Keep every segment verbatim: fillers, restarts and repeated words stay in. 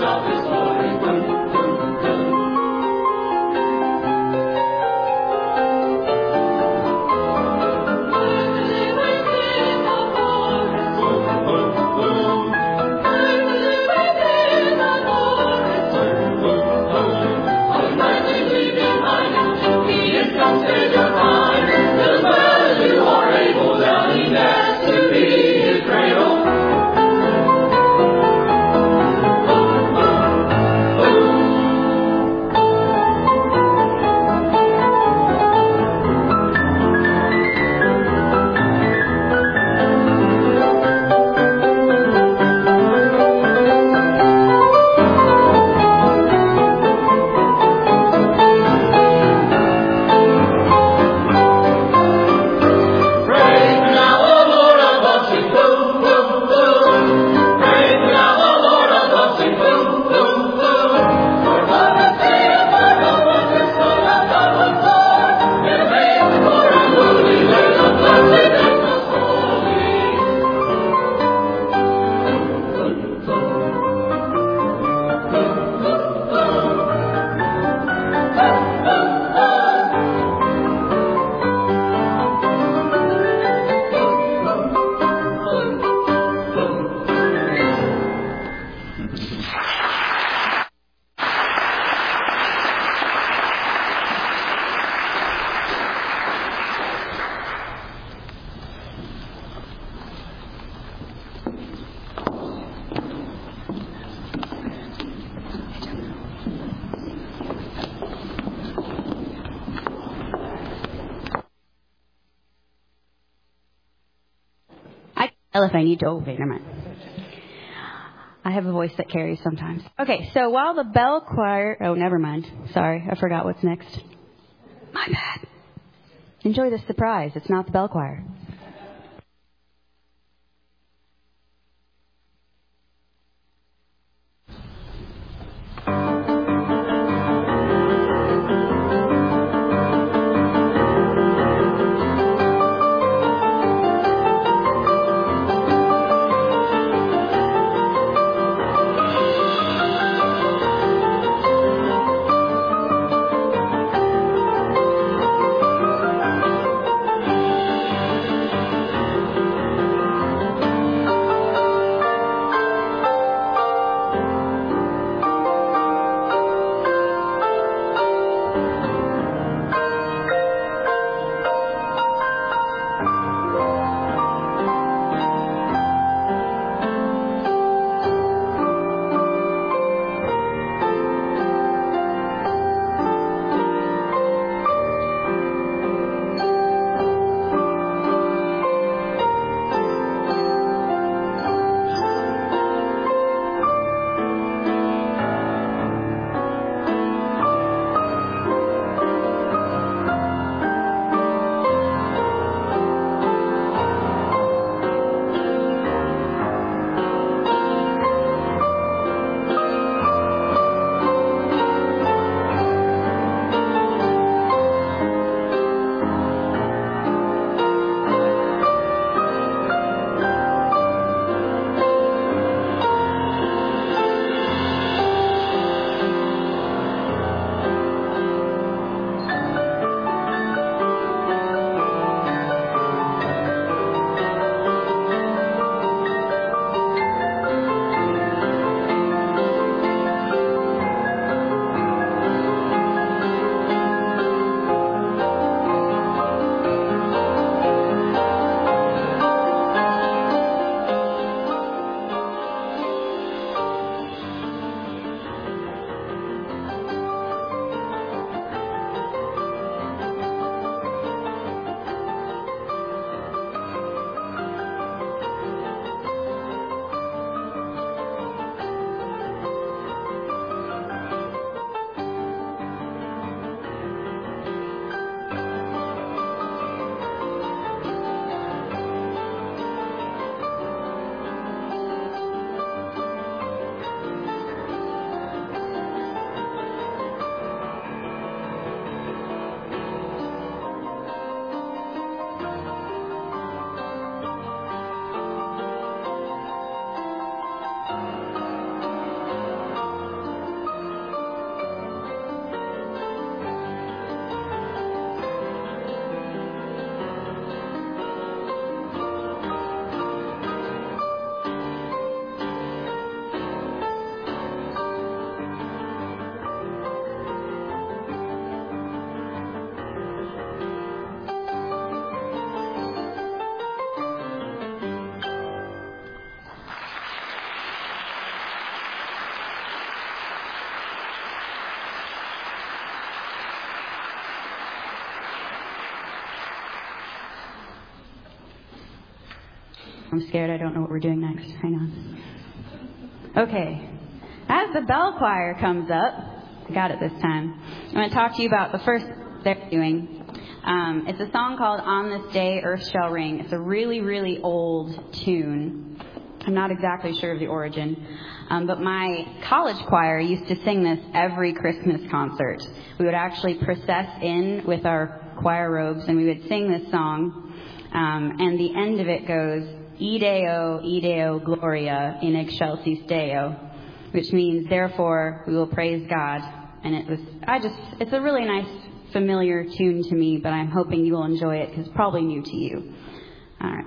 Well, if I need to, oh, okay, never mind. I have a voice that carries sometimes. Okay, so while the bell choir, oh, never mind. Sorry, I forgot what's next. My bad. Enjoy the surprise. It's not the bell choir. I'm scared. I don't know what we're doing next. Hang on. Okay. As the bell choir comes up, I got it this time. I'm going to talk to you about the first they're doing. Um, it's a song called On This Day, Earth Shall Ring. It's a really, really old tune. I'm not exactly sure of the origin. Um, but my college choir used to sing this every Christmas concert. We would actually process in with our choir robes, and we would sing this song. Um, and the end of it goes, Ideo, Ideo, Gloria, in excelsis Deo, which means, therefore, we will praise God. And it was, I just, it's a really nice, familiar tune to me, but I'm hoping you will enjoy it because it's probably new to you. All right.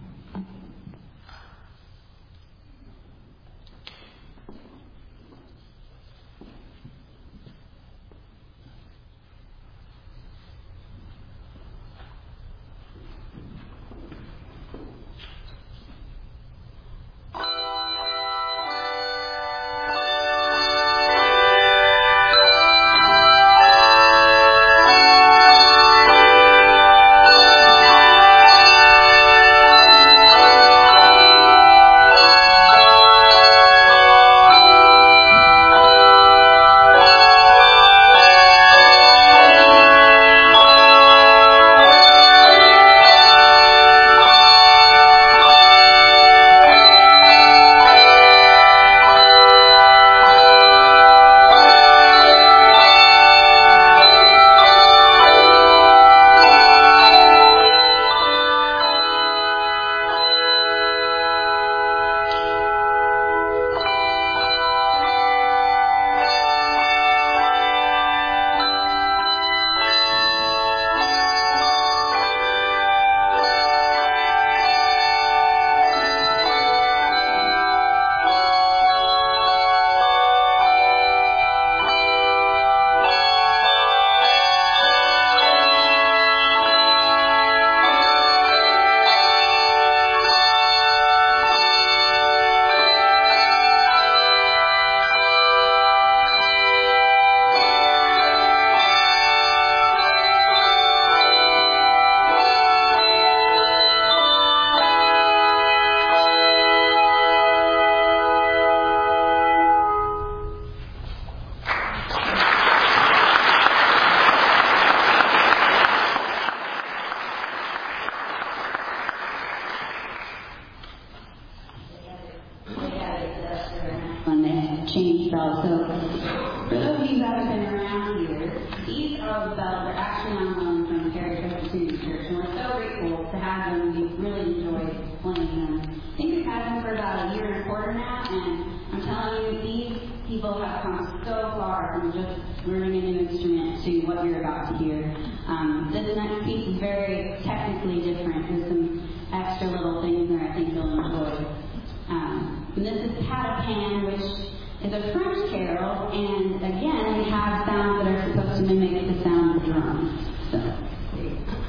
Change bells. So, for those of you that have been around here, these are the bells. They're actually on loan from Perry Presbyterian Church, and we're so grateful to have them. We really enjoyed playing them. I think we've had them for about a year and a quarter now, and I'm telling you, these people have come so far from just learning a new instrument to what you're about to hear. Um, this next piece is very technically different. There's some extra little things there I think you'll enjoy. Um, and this is Pat a Pan, which is a French carol, and again, we have sounds that are supposed to mimic the sound of drums. So, there you go.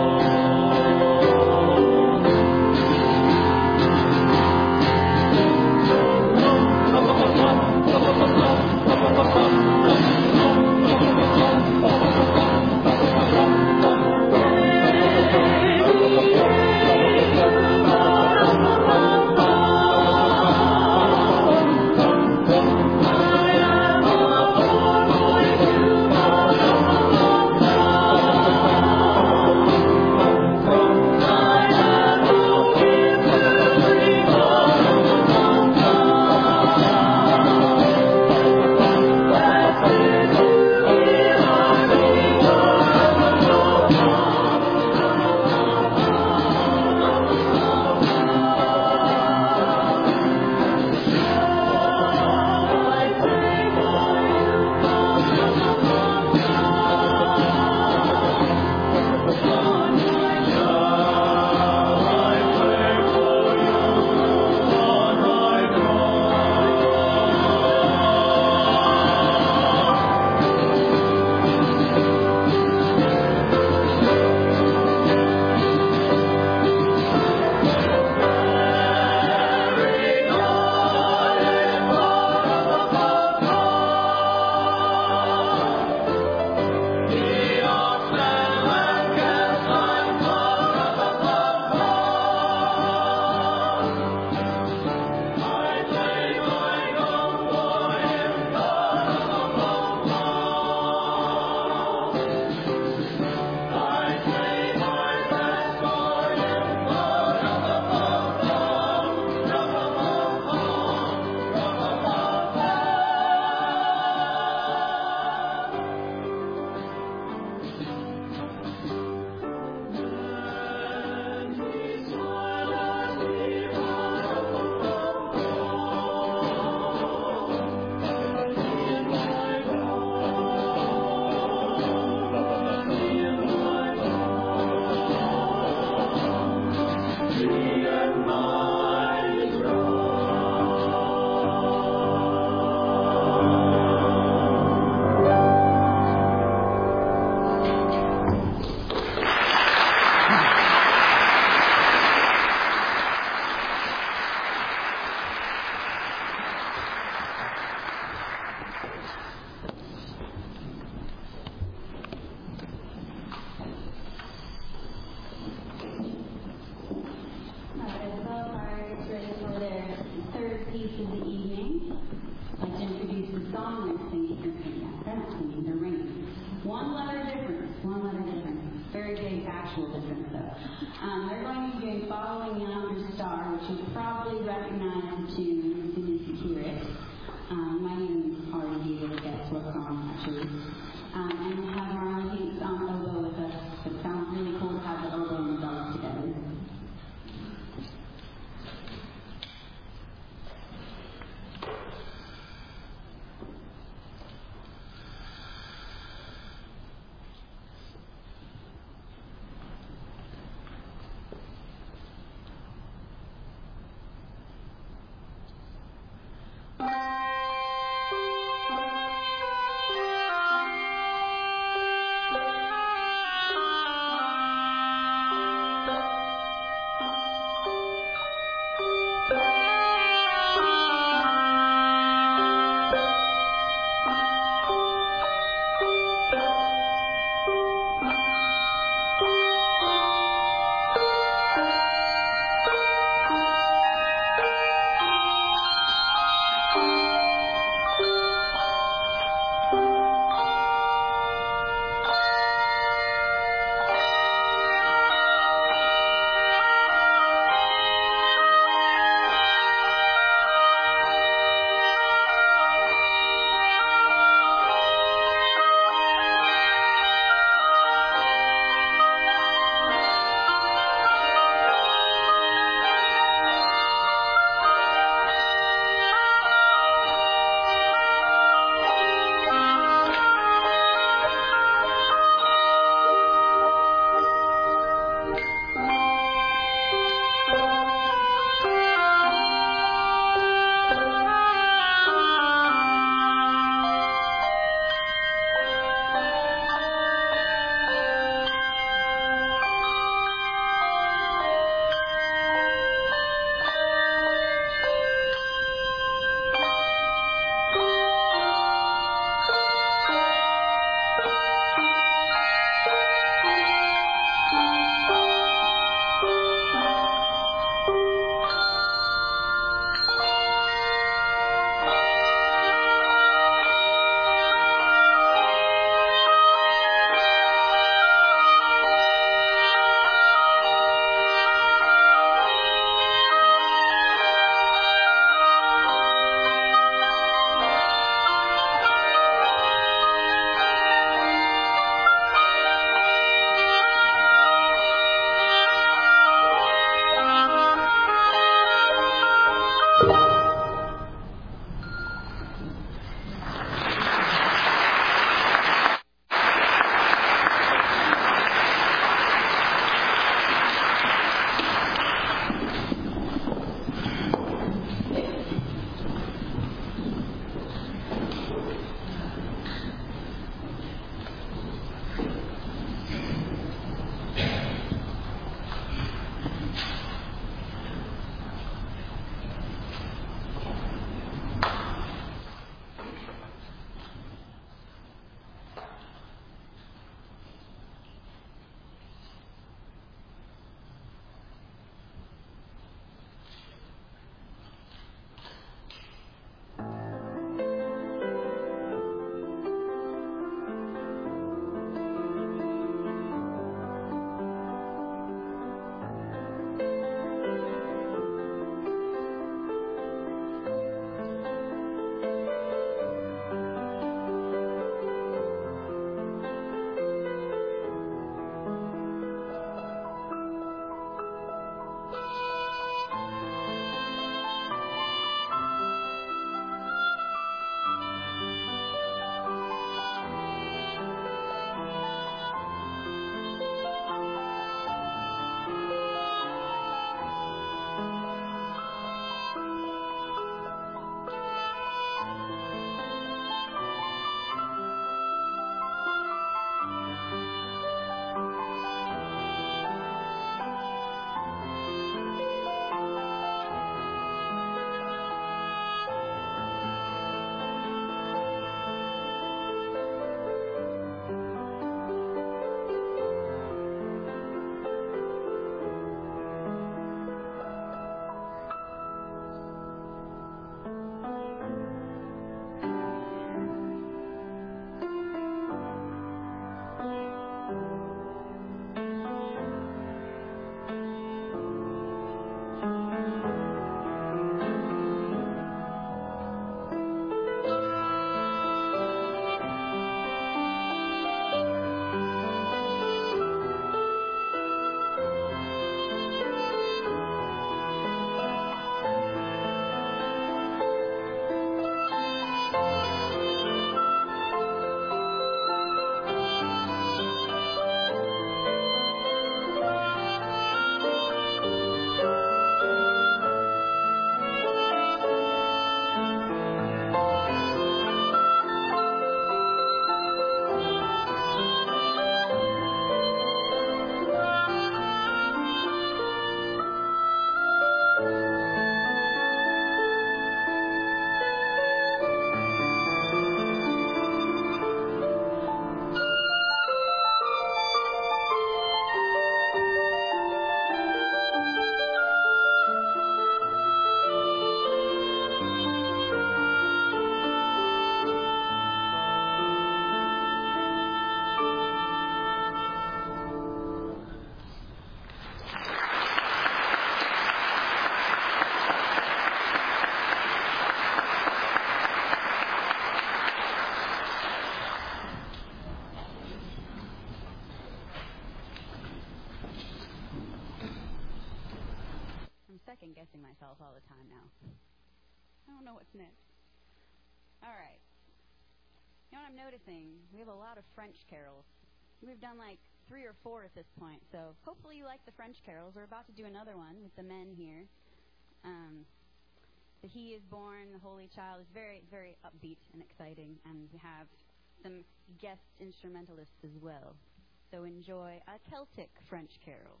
health all the time now. I don't know what's next. All right. You know what I'm noticing? We have a lot of French carols. We've done like three or four at this point, so hopefully you like the French carols. We're about to do another one with the men here. Um, the He is Born, the Holy Child. It's very, very upbeat and exciting, and we have some guest instrumentalists as well. So enjoy a Celtic French carol.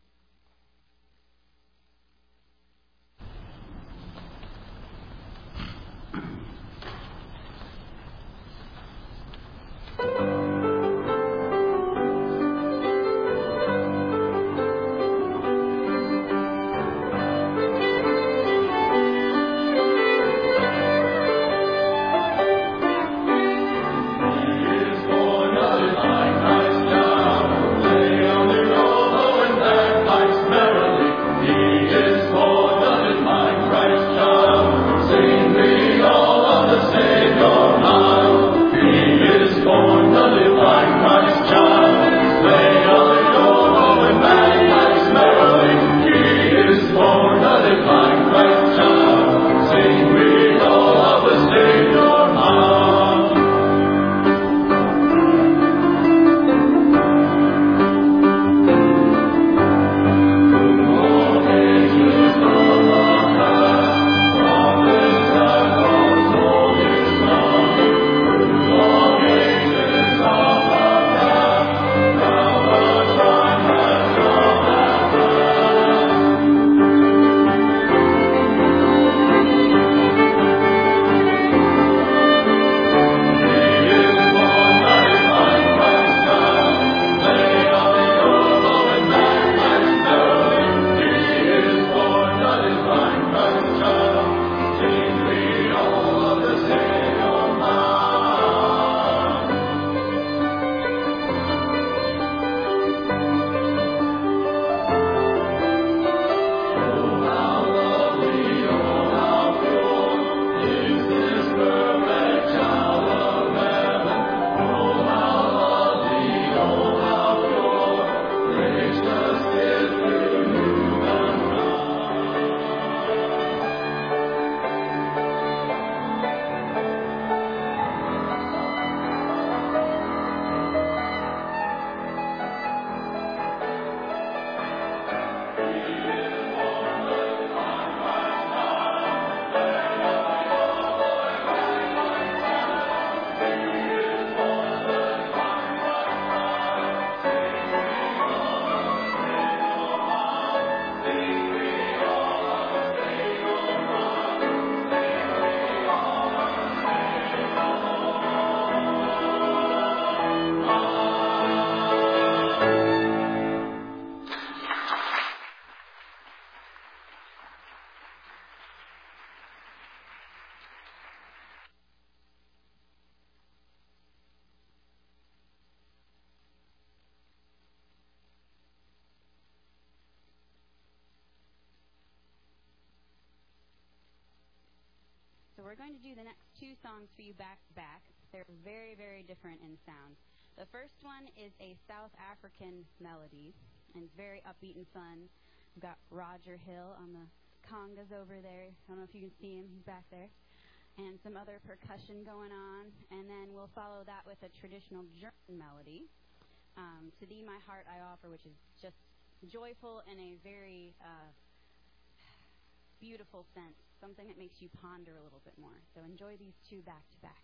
So we're going to do the next two songs for you back to back. They're very, very different in sound. The first one is a South African melody, and it's very upbeat and fun. We've got Roger Hill on the congas over there. I don't know if you can see him. He's back there. And some other percussion going on. And then we'll follow that with a traditional German melody, um, To Thee My Heart I Offer, which is just joyful in a very uh, beautiful sense, something that makes you ponder a little bit more. So enjoy these two back to back.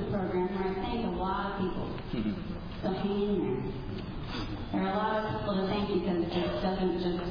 program where I thank a lot of people. So hang in there. There are a lot of people to thank because it doesn't just